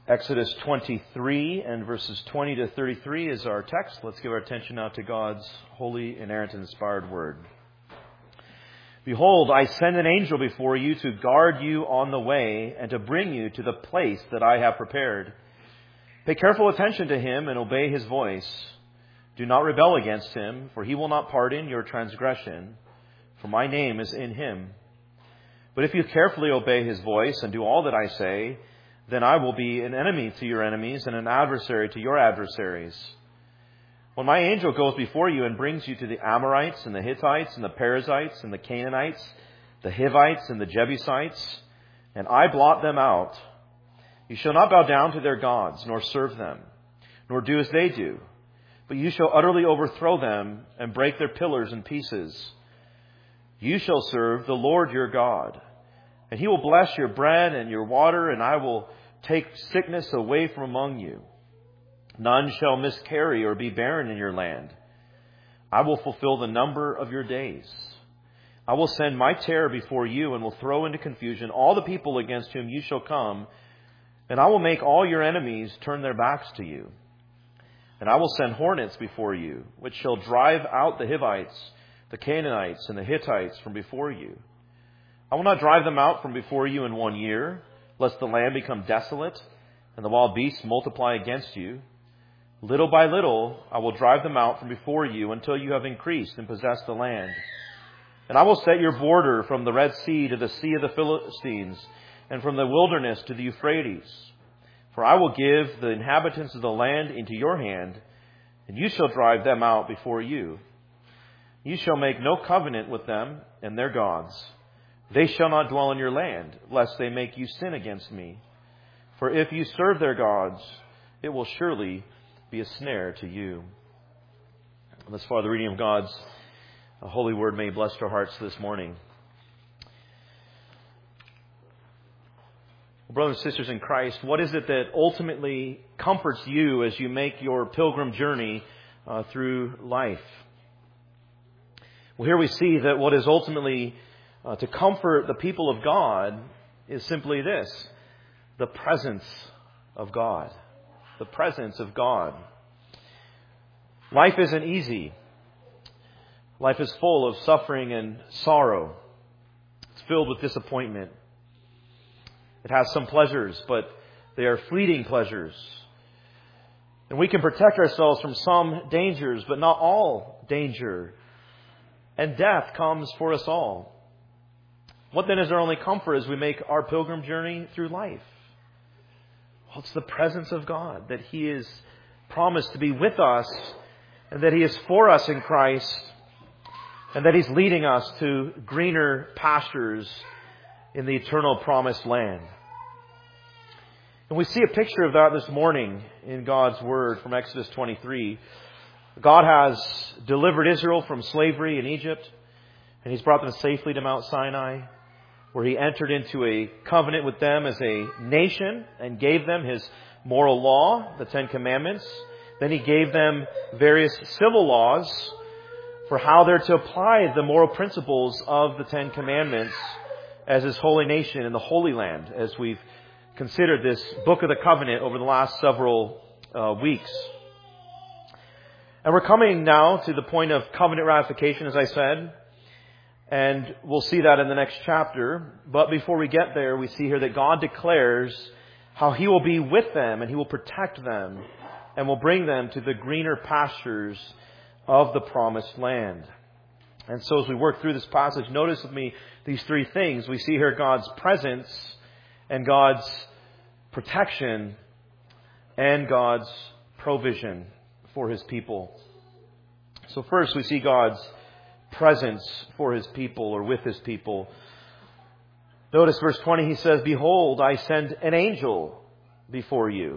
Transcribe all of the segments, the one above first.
Exodus 23 and verses 20 to 33 is our text. Let's give our attention now to God's holy, inerrant, and inspired word. Behold, I send an angel before you to guard you on the way and to bring you to the place that I have prepared. Pay careful attention to him and obey his voice. Do not rebel against him, for he will not pardon your transgression, for my name is in him. But if you carefully obey his voice and do all that I say, then I will be an enemy to your enemies and an adversary to your adversaries. When my angel goes before you and brings you to the Amorites and the Hittites and the Perizzites and the Canaanites, the Hivites and the Jebusites, and I blot them out, you shall not bow down to their gods, nor serve them, nor do as they do, but you shall utterly overthrow them and break their pillars in pieces. You shall serve the Lord your God, and he will bless your bread and your water, and I will take sickness away from among you. None shall miscarry or be barren in your land. I will fulfill the number of your days. I will send my terror before you and will throw into confusion all the people against whom you shall come, and I will make all your enemies turn their backs to you. And I will send hornets before you, which shall drive out the Hivites, the Canaanites, and the Hittites from before you. I will not drive them out from before you in 1 year, lest the land become desolate and the wild beasts multiply against you. Little by little, I will drive them out from before you until you have increased and possessed the land. And I will set your border from the Red Sea to the Sea of the Philistines and from the wilderness to the Euphrates. For I will give the inhabitants of the land into your hand, and you shall drive them out before you. You shall make no covenant with them and their gods. They shall not dwell in your land, lest they make you sin against me. For if you serve their gods, it will surely be a snare to you. Thus far, the reading of God's holy word may bless our hearts this morning. Brothers and sisters in Christ, what is it that ultimately comforts you as you make your pilgrim journey through life? Well, here we see that what is ultimately to comfort the people of God is simply this: the presence of God. The presence of God. Life isn't easy. Life is full of suffering and sorrow. It's filled with disappointment. It has some pleasures, but they are fleeting pleasures. And we can protect ourselves from some dangers, but not all danger. And death comes for us all. What then is our only comfort as we make our pilgrim journey through life? Well, it's the presence of God, that he is promised to be with us, and that he is for us in Christ, and that he's leading us to greener pastures in the eternal promised land. And we see a picture of that this morning in God's Word from Exodus 23. God has delivered Israel from slavery in Egypt, and he's brought them safely to Mount Sinai, where he entered into a covenant with them as a nation and gave them his moral law, the Ten Commandments. Then he gave them various civil laws for how they're to apply the moral principles of the Ten Commandments as his holy nation in the Holy Land, as we've considered this book of the covenant over the last several weeks. And we're coming now to the point of covenant ratification, as I said. And we'll see that in the next chapter. But before we get there, we see here that God declares how he will be with them and he will protect them and will bring them to the greener pastures of the promised land. And so as we work through this passage, notice with me these three things. We see here God's presence and God's protection and God's provision for his people. So first we see God's presence for his people, or with his people. Notice verse 20, he says, "Behold, I send an angel before you."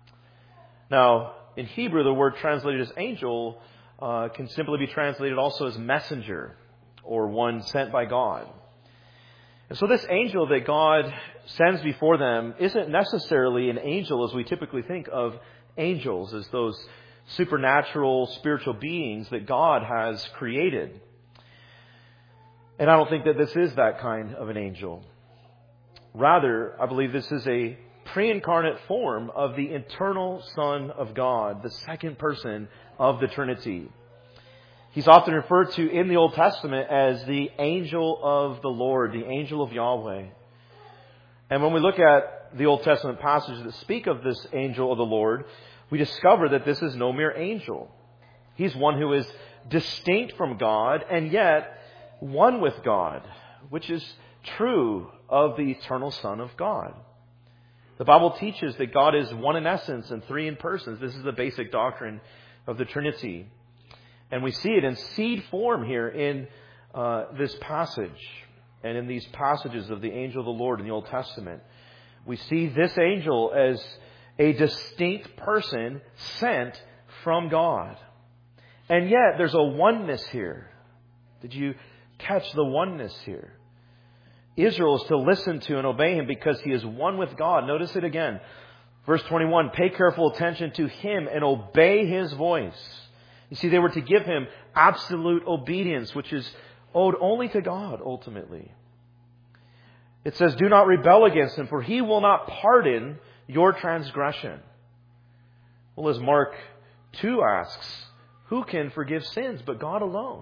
Now, in Hebrew, the word translated as angel can simply be translated also as messenger, or one sent by God. And so this angel that God sends before them isn't necessarily an angel as we typically think of angels, as those supernatural spiritual beings that God has created. And I don't think that this is that kind of an angel. Rather, I believe this is a pre-incarnate form of the eternal Son of God, the second person of the Trinity. He's often referred to in the Old Testament as the angel of the Lord, the angel of Yahweh. And when we look at the Old Testament passages that speak of this angel of the Lord, we discover that this is no mere angel. He's one who is distinct from God and yet one with God, which is true of the eternal Son of God. The Bible teaches that God is one in essence and three in persons. This is the basic doctrine of the Trinity. And we see it in seed form here in this passage and in these passages of the angel of the Lord in the Old Testament. We see this angel as a distinct person sent from God. And yet there's a oneness here. Did you catch the oneness here? Israel is to listen to and obey Him because He is one with God. Notice it again. Verse 21, pay careful attention to Him and obey His voice. You see, they were to give Him absolute obedience, which is owed only to God, ultimately. It says, do not rebel against Him, for He will not pardon your transgression. Well, as Mark 2 asks, who can forgive sins but God alone?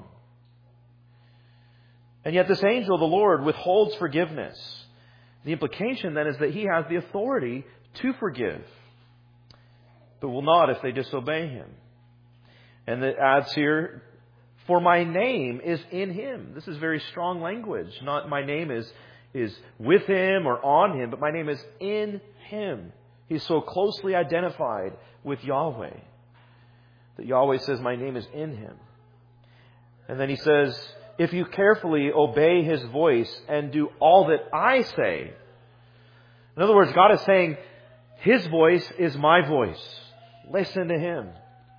And yet this angel of the Lord withholds forgiveness. The implication then is that He has the authority to forgive, but will not if they disobey Him. And it adds here, for my name is in Him. This is very strong language. Not my name is with Him or on Him, but my name is in Him. He's so closely identified with Yahweh that Yahweh says, my name is in Him. And then He says, if you carefully obey His voice and do all that I say. In other words, God is saying, His voice is my voice. Listen to Him.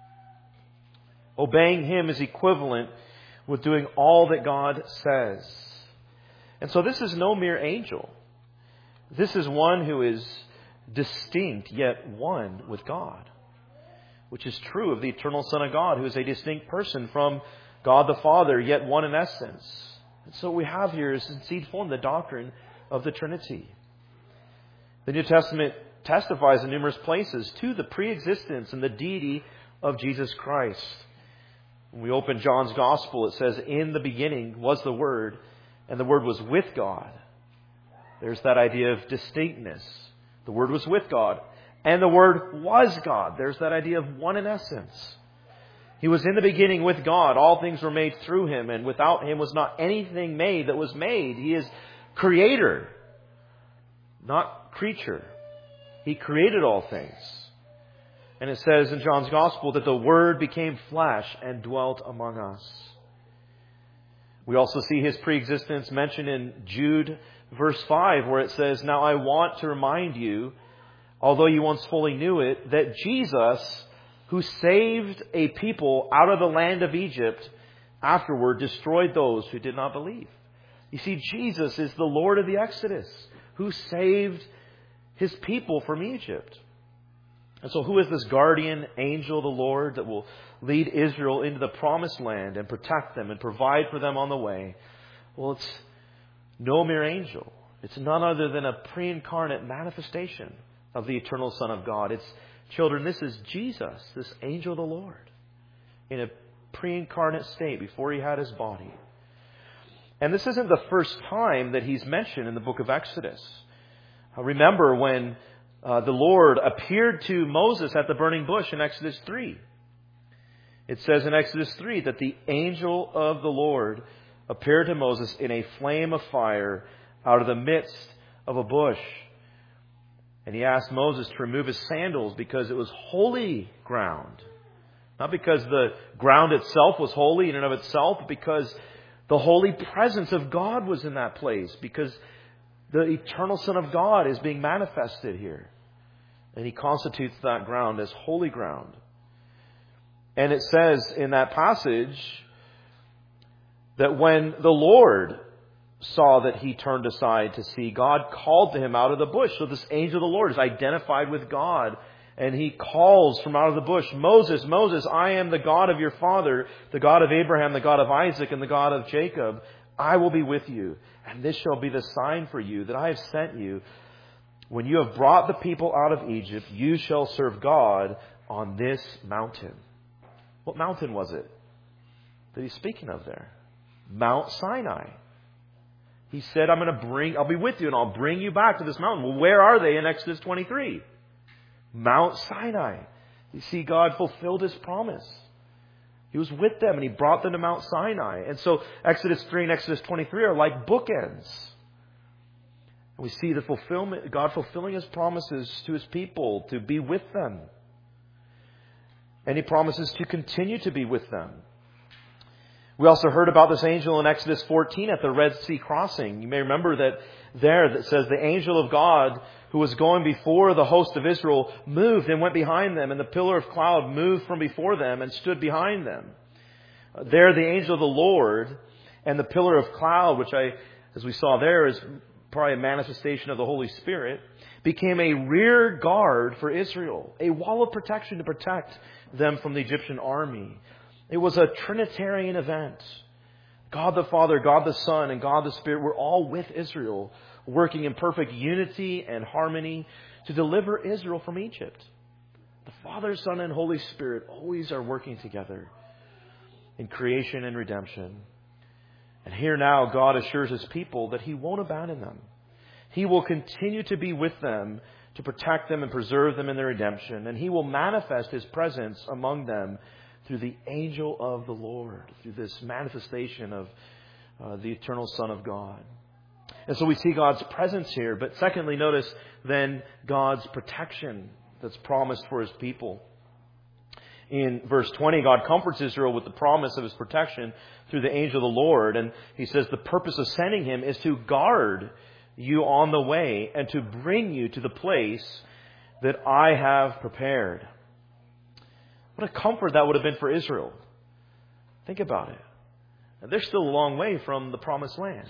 Obeying Him is equivalent with doing all that God says. And so this is no mere angel. This is one who is distinct yet one with God, which is true of the eternal Son of God, who is a distinct person from God the Father, yet one in essence. And so what we have here is in seed form the doctrine of the Trinity. The New Testament testifies in numerous places to the preexistence and the deity of Jesus Christ. When we open John's Gospel, it says, in the beginning was the Word, and the Word was with God. There's that idea of distinctness. The Word was with God, and the Word was God. There's that idea of one in essence. He was in the beginning with God. All things were made through Him, and without Him was not anything made that was made. He is Creator, not creature. He created all things. And it says in John's Gospel that the Word became flesh and dwelt among us. We also see His preexistence mentioned in Jude verse 5, where it says, now I want to remind you, although you once fully knew it, that Jesus, who saved a people out of the land of Egypt, afterward destroyed those who did not believe. You see, Jesus is the Lord of the Exodus, who saved His people from Egypt. And so who is this guardian angel of the Lord that will lead Israel into the promised land and protect them and provide for them on the way? Well, it's no mere angel. It's none other than a pre-incarnate manifestation of the eternal Son of God. It's, children, this is Jesus, this angel of the Lord, in a pre-incarnate state before He had His body. And this isn't the first time that He's mentioned in the book of Exodus. Remember when the Lord appeared to Moses at the burning bush in Exodus 3. It says in Exodus 3 that the angel of the Lord appeared to Moses in a flame of fire out of the midst of a bush. And He asked Moses to remove his sandals because it was holy ground. Not because the ground itself was holy in and of itself, but because the holy presence of God was in that place. Because the eternal Son of God is being manifested here. And He constitutes that ground as holy ground. And it says in that passage that when the Lord saw that he turned aside to see, God called to him out of the bush. So this angel of the Lord is identified with God. And he calls from out of the bush, Moses, Moses, I am the God of your father, the God of Abraham, the God of Isaac, and the God of Jacob. I will be with you. And this shall be the sign for you that I have sent you. when you have brought the people out of Egypt, you shall serve God on this mountain. What mountain was it that he's speaking of there? Mount Sinai. He said, I'll be with you and I'll bring you back to this mountain. Well, where are they in Exodus 23? Mount Sinai. You see, God fulfilled His promise. He was with them and He brought them to Mount Sinai. And so Exodus 3 and Exodus 23 are like bookends. And we see the fulfillment, God fulfilling His promises to His people to be with them. And He promises to continue to be with them. We also heard about this angel in Exodus 14 at the Red Sea crossing. You may remember that says the angel of God who was going before the host of Israel moved and went behind them, and the pillar of cloud moved from before them and stood behind them. There the angel of the Lord and the pillar of cloud, which as we saw there, is probably a manifestation of the Holy Spirit, became a rear guard for Israel, a wall of protection to protect them from the Egyptian army. It was a Trinitarian event. God the Father, God the Son, and God the Spirit were all with Israel, working in perfect unity and harmony to deliver Israel from Egypt. The Father, Son, and Holy Spirit always are working together in creation and redemption. And here now, God assures His people that He won't abandon them. He will continue to be with them to protect them and preserve them in their redemption. And He will manifest His presence among them through the angel of the Lord, through this manifestation of the eternal Son of God. And so we see God's presence here. But secondly, notice then God's protection that's promised for His people. In verse 20, God comforts Israel with the promise of His protection through the angel of the Lord. And He says the purpose of sending Him is to guard you on the way and to bring you to the place that I have prepared. What a comfort that would have been for Israel. Think about it. And they're still a long way from the promised land.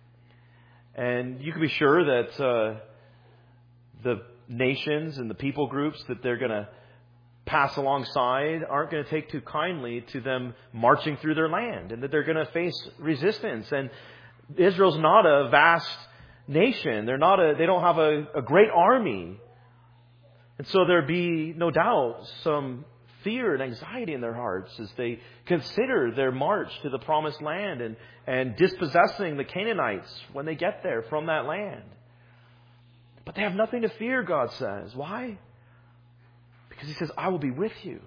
And you can be sure that the nations and the people groups that they're going to pass alongside aren't going to take too kindly to them marching through their land, and that they're going to face resistance. And Israel's not a vast nation. They don't have a great army. And so there'd be no doubt some fear and anxiety in their hearts as they consider their march to the promised land and dispossessing the Canaanites when they get there from that land. But they have nothing to fear, God says. Why? Because He says, I will be with you.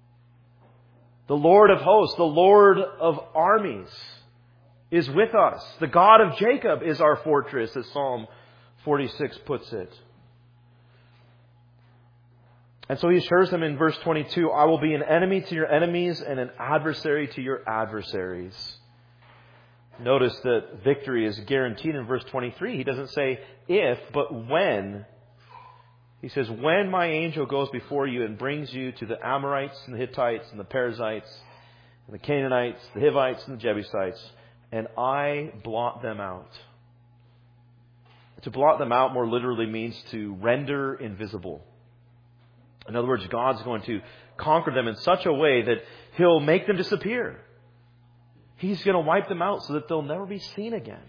The Lord of hosts, the Lord of armies is with us. The God of Jacob is our fortress, as Psalm 46 puts it. And so He assures them in verse 22, I will be an enemy to your enemies and an adversary to your adversaries. Notice that victory is guaranteed in verse 23. He doesn't say if, but when. He says, when my angel goes before you and brings you to the Amorites and the Hittites and the Perizzites and the Canaanites, the Hivites and the Jebusites, and I blot them out. To blot them out more literally means to render invisible. In other words, God's going to conquer them in such a way that He'll make them disappear. He's going to wipe them out so that they'll never be seen again.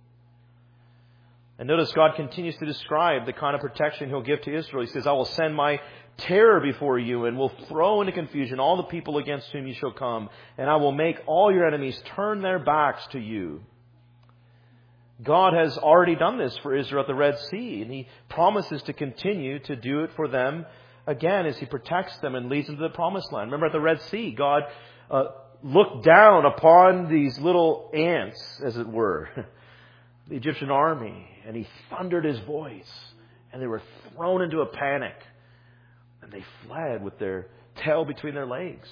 And notice God continues to describe the kind of protection He'll give to Israel. He says, I will send my terror before you and will throw into confusion all the people against whom you shall come. And I will make all your enemies turn their backs to you. God has already done this for Israel at the Red Sea. And He promises to continue to do it for them again as He protects them and leads them to the promised land. Remember at the Red Sea, God looked down upon these little ants, as it were, the Egyptian army, and He thundered His voice, and they were thrown into a panic, and they fled with their tail between their legs.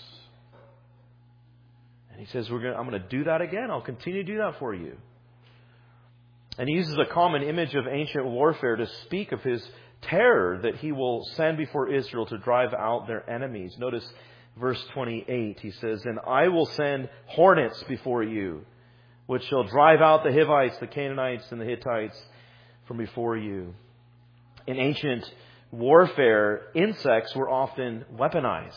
And He says, I'm going to do that again. I'll continue to do that for you. And He uses a common image of ancient warfare to speak of His terror that He will send before Israel to drive out their enemies. Notice verse 28. He says, and I will send hornets before you, which shall drive out the Hivites, the Canaanites, and the Hittites from before you. In ancient warfare, insects were often weaponized.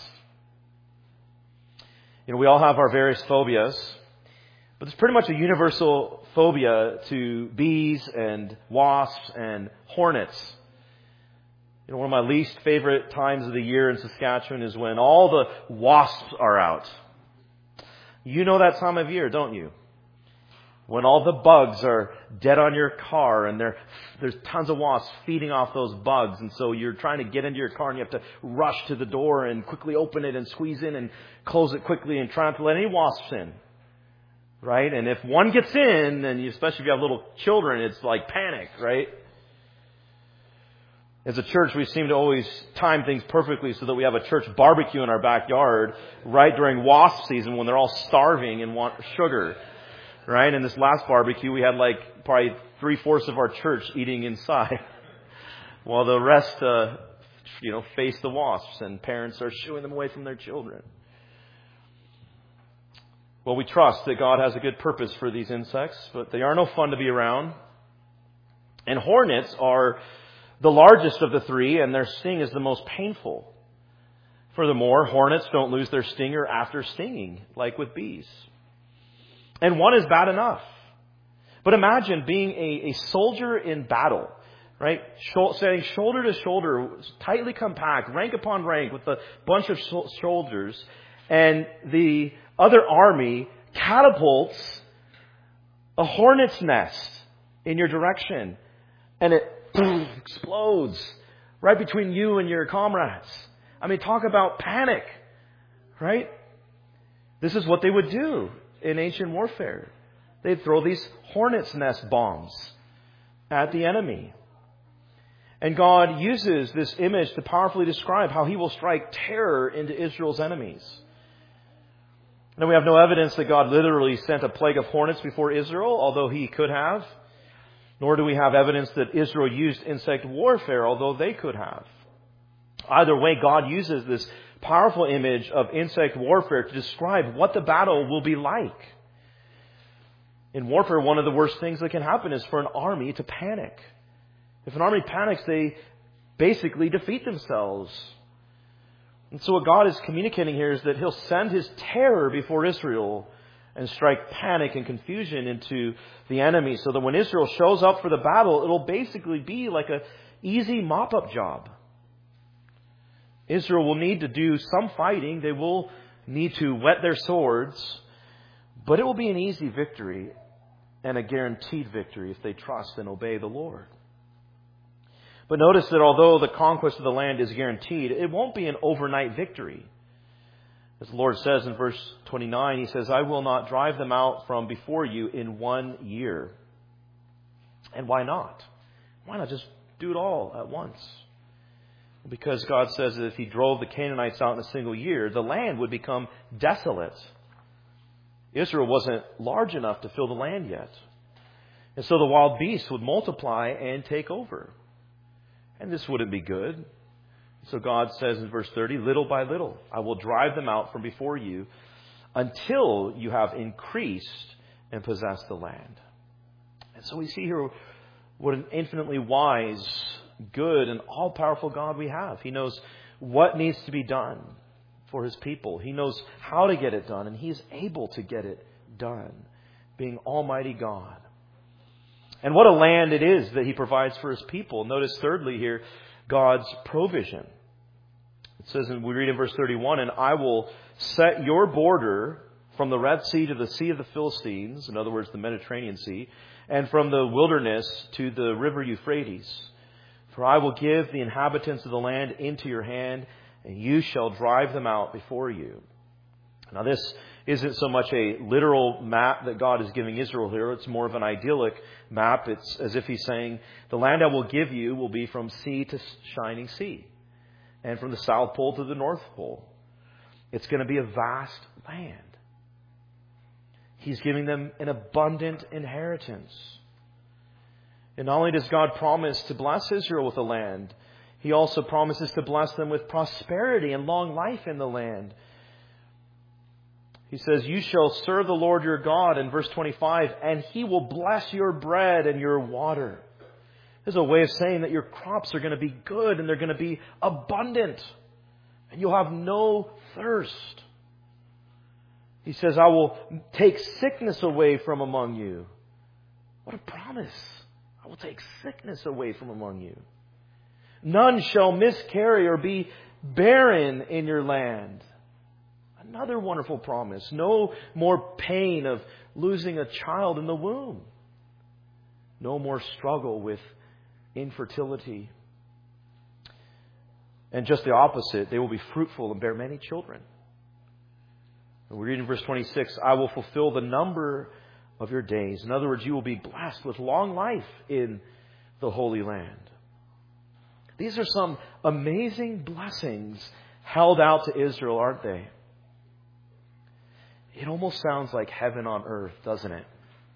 We all have our various phobias, but it's pretty much a universal phobia to bees and wasps and hornets. One of my least favorite times of the year in Saskatchewan is when all the wasps are out. You know that time of year, don't you? When all the bugs are dead on your car and there's tons of wasps feeding off those bugs. And so you're trying to get into your car and you have to rush to the door and quickly open it and squeeze in and close it quickly and try not to let any wasps in. Right? And if one gets in, and especially if you have little children, it's like panic, right? As a church, we seem to always time things perfectly so that we have a church barbecue in our backyard right during wasp season when they're all starving and want sugar. Right? And this last barbecue, we had like probably 3/4 of our church eating inside while the rest, face the wasps and parents are shooing them away from their children. Well, we trust that God has a good purpose for these insects, but they are no fun to be around. And hornets are the largest of the three, and their sting is the most painful. Furthermore, hornets don't lose their stinger after stinging, like with bees. And one is bad enough. But imagine being a soldier in battle, right? Standing shoulder to shoulder, tightly compact, rank upon rank with a bunch of soldiers, and the other army catapults a hornet's nest in your direction, and it explodes right between you and your comrades. I mean, talk about panic, right? This is what they would do in ancient warfare. They'd throw these hornet's nest bombs at the enemy. And God uses this image to powerfully describe how He will strike terror into Israel's enemies. Now, we have no evidence that God literally sent a plague of hornets before Israel, although He could have. Nor do we have evidence that Israel used insect warfare, although they could have. Either way, God uses this powerful image of insect warfare to describe what the battle will be like. In warfare, one of the worst things that can happen is for an army to panic. If an army panics, they basically defeat themselves. And so what God is communicating here is that He'll send His terror before Israel and strike panic and confusion into the enemy, so that when Israel shows up for the battle, it'll basically be like an easy mop-up job. Israel will need to do some fighting. They will need to whet their swords. But it will be an easy victory and a guaranteed victory if they trust and obey the Lord. But notice that although the conquest of the land is guaranteed, it won't be an overnight victory. As the Lord says in verse 29, He says, I will not drive them out from before you in 1 year. And why not? Why not just do it all at once? Because God says that if He drove the Canaanites out in a single year, the land would become desolate. Israel wasn't large enough to fill the land yet. And so the wild beasts would multiply and take over. And this wouldn't be good. So God says in verse 30, little by little, I will drive them out from before you until you have increased and possessed the land. And so we see here what an infinitely wise, good, and all-powerful God we have. He knows what needs to be done for His people. He knows how to get it done, and He's able to get it done, being Almighty God. And what a land it is that He provides for His people. Notice thirdly here, God's provision. It says, and we read in verse 31, and I will set your border from the Red Sea to the Sea of the Philistines, in other words, the Mediterranean Sea, and from the wilderness to the river Euphrates. For I will give the inhabitants of the land into your hand, and you shall drive them out before you. Now this isn't so much a literal map that God is giving Israel here. It's more of an idyllic map. It's as if He's saying, the land I will give you will be from sea to shining sea, and from the South Pole to the North Pole. It's going to be a vast land. He's giving them an abundant inheritance. And not only does God promise to bless Israel with the land, He also promises to bless them with prosperity and long life in the land. He says, you shall serve the Lord your God, in verse 25, and He will bless your bread and your water. This is a way of saying that your crops are going to be good and they're going to be abundant. And you'll have no thirst. He says, I will take sickness away from among you. What a promise. I will take sickness away from among you. None shall miscarry or be barren in your land. Another wonderful promise. No more pain of losing a child in the womb. No more struggle with infertility. And just the opposite, they will be fruitful and bear many children. And we read in verse 26, I will fulfill the number of your days. In other words, you will be blessed with long life in the Holy Land. These are some amazing blessings held out to Israel, aren't they? It almost sounds like heaven on earth, doesn't it?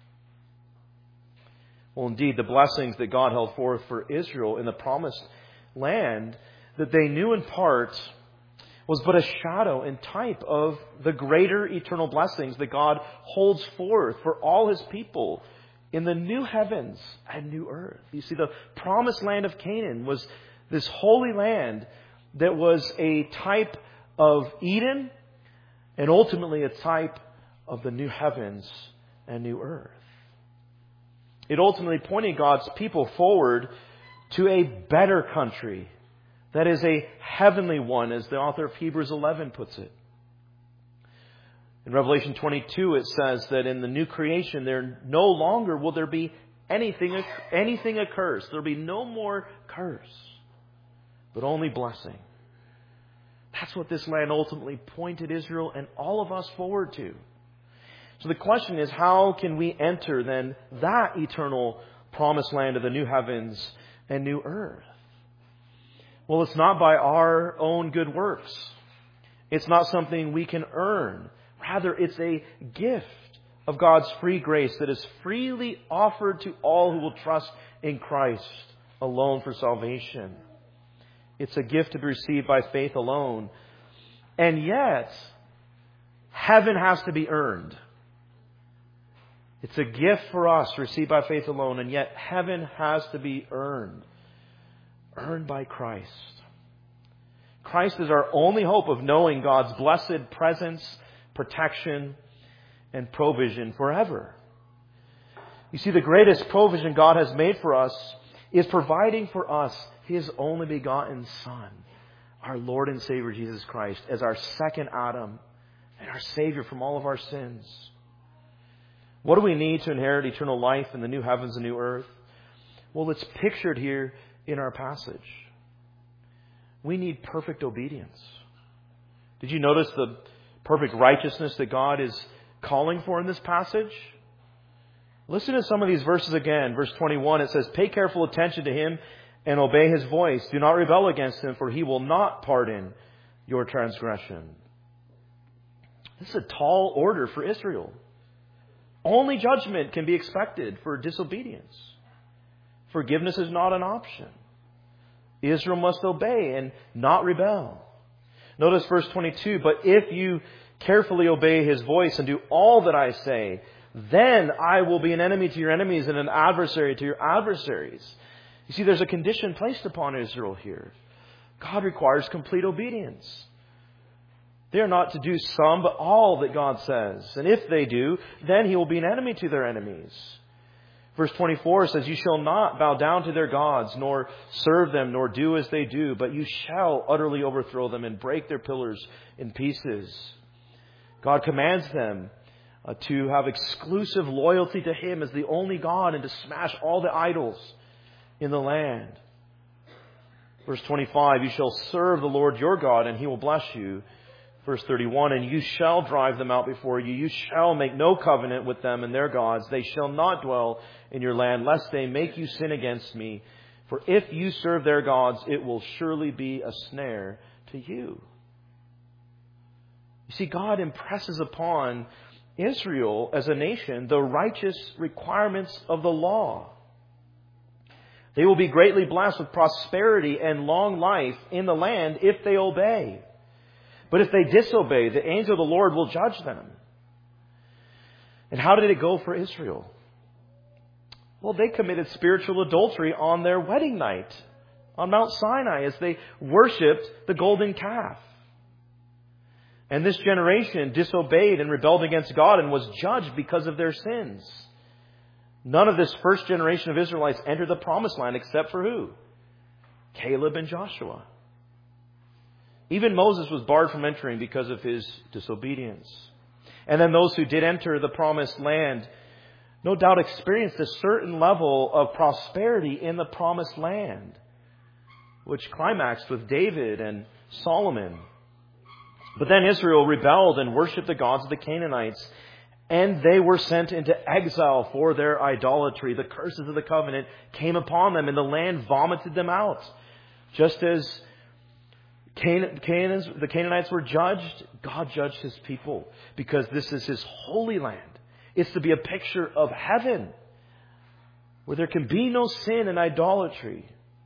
Well, indeed, the blessings that God held forth for Israel in the promised land that they knew in part was but a shadow and type of the greater eternal blessings that God holds forth for all His people in the new heavens and new earth. You see, the promised land of Canaan was this holy land that was a type of Eden and ultimately a type of the new heavens and new earth. It ultimately pointed God's people forward to a better country. That is a heavenly one, as the author of Hebrews 11 puts it. In Revelation 22, it says that in the new creation, there no longer will there be anything accursed. There will be no more curse, but only blessing. That's what this land ultimately pointed Israel and all of us forward to. So the question is, how can we enter then that eternal promised land of the new heavens and new earth? Well, it's not by our own good works. It's not something we can earn. Rather, it's a gift of God's free grace that is freely offered to all who will trust in Christ alone for salvation. It's a gift to be received by faith alone. And yet, heaven has to be earned. It's a gift for us received by faith alone, and yet heaven has to be earned. Earned by Christ. Christ is our only hope of knowing God's blessed presence, protection, and provision forever. You see, the greatest provision God has made for us is providing for us His only begotten Son, our Lord and Savior Jesus Christ, as our second Adam and our Savior from all of our sins. What do we need to inherit eternal life in the new heavens and new earth? Well, it's pictured here in our passage. We need perfect obedience. Did you notice the perfect righteousness that God is calling for in this passage? Listen to some of these verses again. Verse 21, it says, pay careful attention to Him and obey His voice. Do not rebel against Him, for He will not pardon your transgression. This is a tall order for Israel. Only judgment can be expected for disobedience. Forgiveness is not an option. Israel must obey and not rebel. Notice verse 22, but if you carefully obey His voice and do all that I say, then I will be an enemy to your enemies and an adversary to your adversaries. You see, there's a condition placed upon Israel here. God requires complete obedience. They are not to do some, but all that God says. And if they do, then He will be an enemy to their enemies. Verse 24 says, you shall not bow down to their gods, nor serve them, nor do as they do, but you shall utterly overthrow them and break their pillars in pieces. God commands them to have exclusive loyalty to Him as the only God and to smash all the idols in the land. Verse 25, you shall serve the Lord your God, and He will bless you. Verse 31, and you shall drive them out before you. You shall make no covenant with them and their gods. They shall not dwell in your land, lest they make you sin against me. For if you serve their gods, it will surely be a snare to you. You see, God impresses upon Israel as a nation the righteous requirements of the law. They will be greatly blessed with prosperity and long life in the land if they obey. But if they disobey, the angel of the Lord will judge them. And how did it go for Israel? Well, they committed spiritual adultery on their wedding night on Mount Sinai as they worshipped the golden calf. And this generation disobeyed and rebelled against God and was judged because of their sins. None of this first generation of Israelites entered the promised land except for who? Caleb and Joshua. Even Moses was barred from entering because of his disobedience. And then those who did enter the promised land no doubt experienced a certain level of prosperity in the promised land, which climaxed with David and Solomon. But then Israel rebelled and worshipped the gods of the Canaanites, and they were sent into exile for their idolatry. The curses of the covenant came upon them, and the land vomited them out. Just as the Canaanites were judged, God judged His people, because this is His holy land. It's to be a picture of heaven, where there can be no sin and idolatry.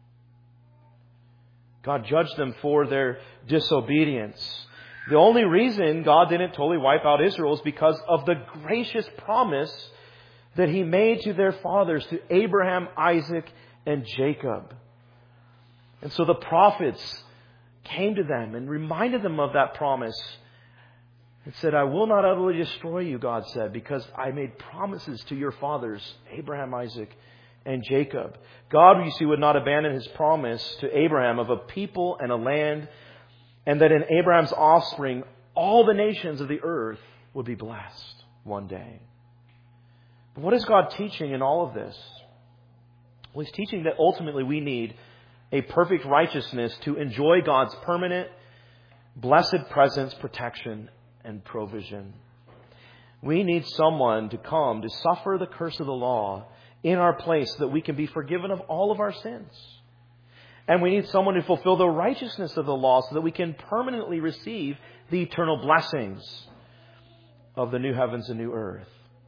God judged them for their disobedience. The only reason God didn't totally wipe out Israel is because of the gracious promise that He made to their fathers, to Abraham, Isaac, and Jacob. And so the prophets came to them and reminded them of that promise. It said, I will not utterly destroy you, God said, because I made promises to your fathers, Abraham, Isaac, and Jacob. God, you see, would not abandon His promise to Abraham of a people and a land, and that in Abraham's offspring, all the nations of the earth would be blessed one day. But what is God teaching in all of this? Well, He's teaching that ultimately we need a perfect righteousness to enjoy God's permanent, blessed presence, protection, and provision. We need someone to come to suffer the curse of the law in our place so that we can be forgiven of all of our sins. And we need someone to fulfill the righteousness of the law so that we can permanently receive the eternal blessings of the new heavens and new earth.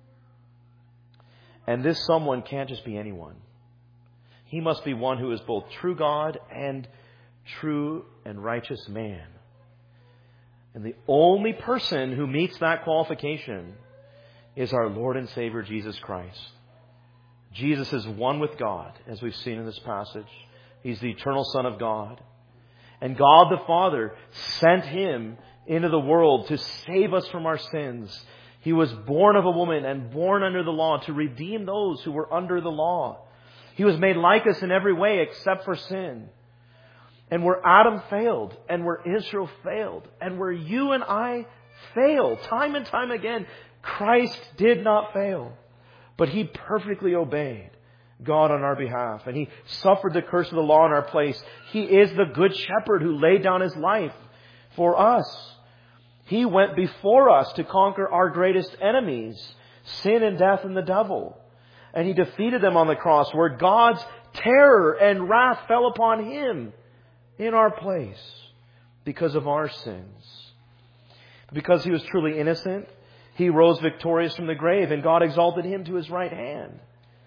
And this someone can't just be anyone. He must be one who is both true God and true and righteous man. And the only person who meets that qualification is our Lord and Savior, Jesus Christ. Jesus is one with God, as we've seen in this passage. He's the eternal Son of God. And God the Father sent Him into the world to save us from our sins. He was born of a woman and born under the law to redeem those who were under the law. He was made like us in every way except for sin. And where Adam failed, and where Israel failed, and where you and I fail time and time again, Christ did not fail. But He perfectly obeyed God on our behalf. And He suffered the curse of the law in our place. He is the good shepherd who laid down His life for us. He went before us to conquer our greatest enemies, sin and death and the devil. And He defeated them on the cross, where God's terror and wrath fell upon Him in our place because of our sins. Because He was truly innocent, He rose victorious from the grave, and God exalted Him to His right hand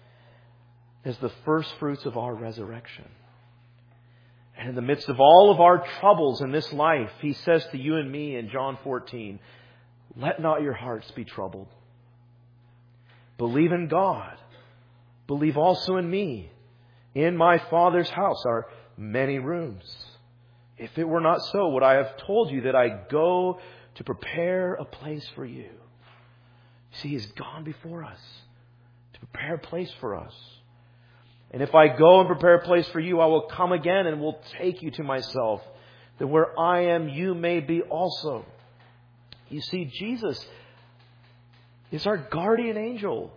as the first fruits of our resurrection. And in the midst of all of our troubles in this life, He says to you and me in John 14, let not your hearts be troubled. Believe in God. Believe also in me. In my Father's house are many rooms. If it were not so, would I have told you that I go to prepare a place for you? See, He's gone before us to prepare a place for us. And if I go and prepare a place for you, I will come again and will take you to myself, that where I am, you may be also. You see, Jesus is our guardian angel.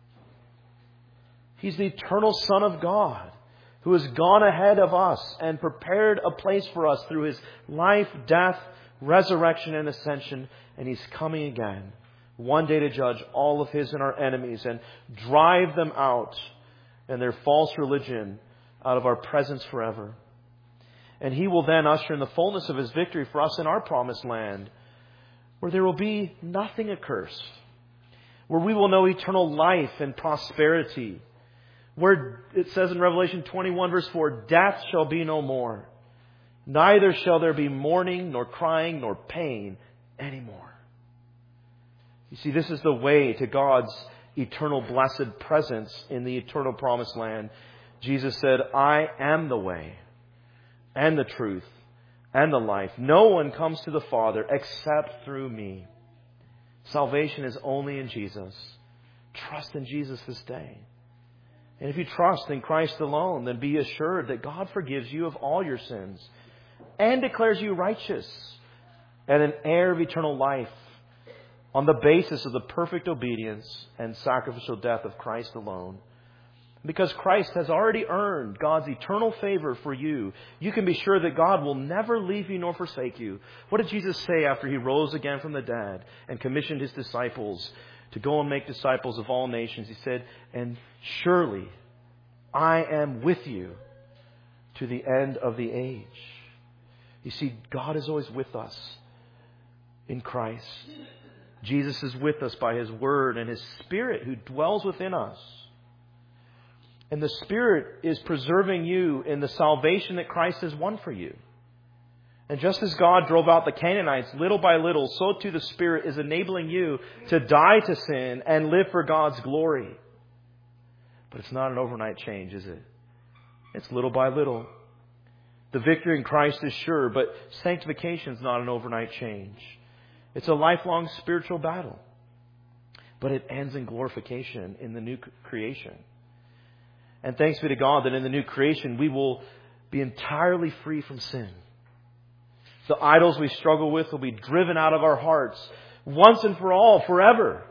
He's the eternal Son of God, who has gone ahead of us and prepared a place for us through His life, death, resurrection, and ascension. And He's coming again, one day to judge all of His and our enemies and drive them out and their false religion out of our presence forever. And He will then usher in the fullness of His victory for us in our promised land, where there will be nothing accursed, where we will know eternal life and prosperity, where it says in Revelation 21 verse 4, death shall be no more. Neither shall there be mourning, nor crying, nor pain anymore. You see, this is the way to God's eternal blessed presence in the eternal promised land. Jesus said, I am the way and the truth and the life. No one comes to the Father except through me. Salvation is only in Jesus. Trust in Jesus this day. And if you trust in Christ alone, then be assured that God forgives you of all your sins and declares you righteous and an heir of eternal life on the basis of the perfect obedience and sacrificial death of Christ alone. Because Christ has already earned God's eternal favor for you, you can be sure that God will never leave you nor forsake you. What did Jesus say after He rose again from the dead and commissioned His disciples to go and make disciples of all nations? He said, "And surely I am with you to the end of the age." You see, God is always with us in Christ. Jesus is with us by His Word and His Spirit who dwells within us. And the Spirit is preserving you in the salvation that Christ has won for you. And just as God drove out the Canaanites little by little, so too the Spirit is enabling you to die to sin and live for God's glory. But it's not an overnight change, is it? It's little by little. The victory in Christ is sure, but sanctification is not an overnight change. It's a lifelong spiritual battle. But it ends in glorification in the new creation. And thanks be to God that in the new creation we will be entirely free from sin. The idols we struggle with will be driven out of our hearts once and for all, forever.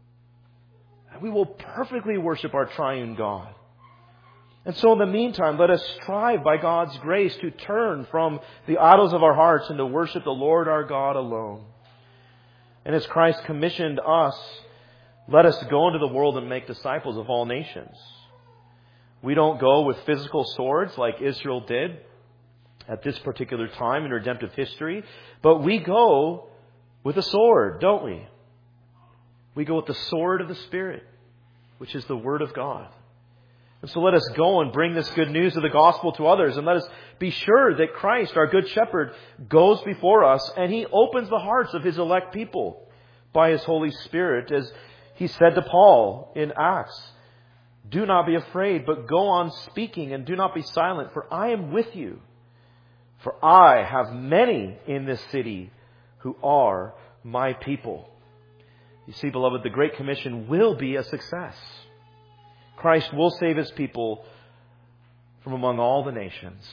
And we will perfectly worship our triune God. And so in the meantime, let us strive by God's grace to turn from the idols of our hearts and to worship the Lord our God alone. And as Christ commissioned us, let us go into the world and make disciples of all nations. We don't go with physical swords like Israel did at this particular time in redemptive history, but we go with a sword, don't we? We go with the sword of the Spirit, which is the Word of God. And so let us go and bring this good news of the gospel to others, and let us be sure that Christ, our Good Shepherd, goes before us and He opens the hearts of His elect people by His Holy Spirit, as He said to Paul in Acts, "Do not be afraid, but go on speaking and do not be silent, for I am with you. For I have many in this city who are my people." You see, beloved, the Great Commission will be a success. Christ will save His people from among all the nations.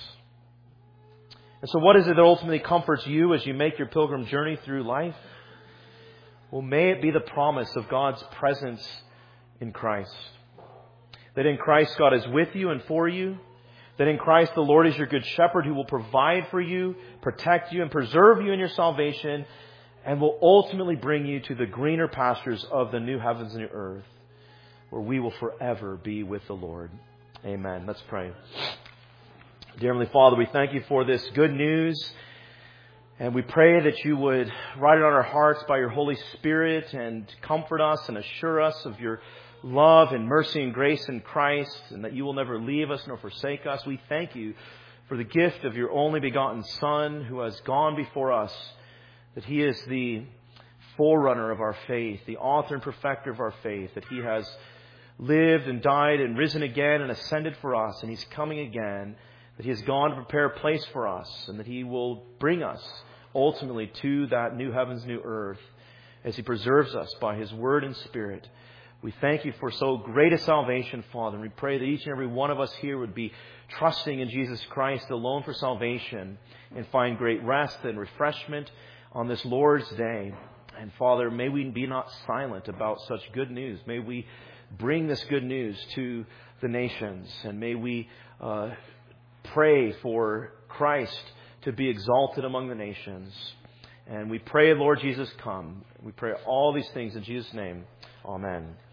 And so what is it that ultimately comforts you as you make your pilgrim journey through life? Well, may it be the promise of God's presence in Christ. That in Christ God is with you and for you. That in Christ the Lord is your good shepherd who will provide for you, protect you, and preserve you in your salvation, and will ultimately bring you to the greener pastures of the new heavens and new earth, where we will forever be with the Lord. Amen. Let's pray. Dear Heavenly Father, we thank you for this good news. And we pray that you would write it on our hearts by your Holy Spirit and comfort us and assure us of your love and mercy and grace in Christ, and that you will never leave us nor forsake us. We thank you for the gift of your only begotten Son who has gone before us, that He is the forerunner of our faith, the author and perfecter of our faith, that He has lived and died and risen again and ascended for us, and He's coming again, that He has gone to prepare a place for us, and that He will bring us ultimately to that new heavens, new earth, as He preserves us by His Word and Spirit. We thank you for so great a salvation, Father. And we pray that each and every one of us here would be trusting in Jesus Christ alone for salvation and find great rest and refreshment on this Lord's day. And Father, may we be not silent about such good news. May we bring this good news to the nations. And may we pray for Christ to be exalted among the nations. And we pray, Lord Jesus, come. We pray all these things in Jesus' name. Amen.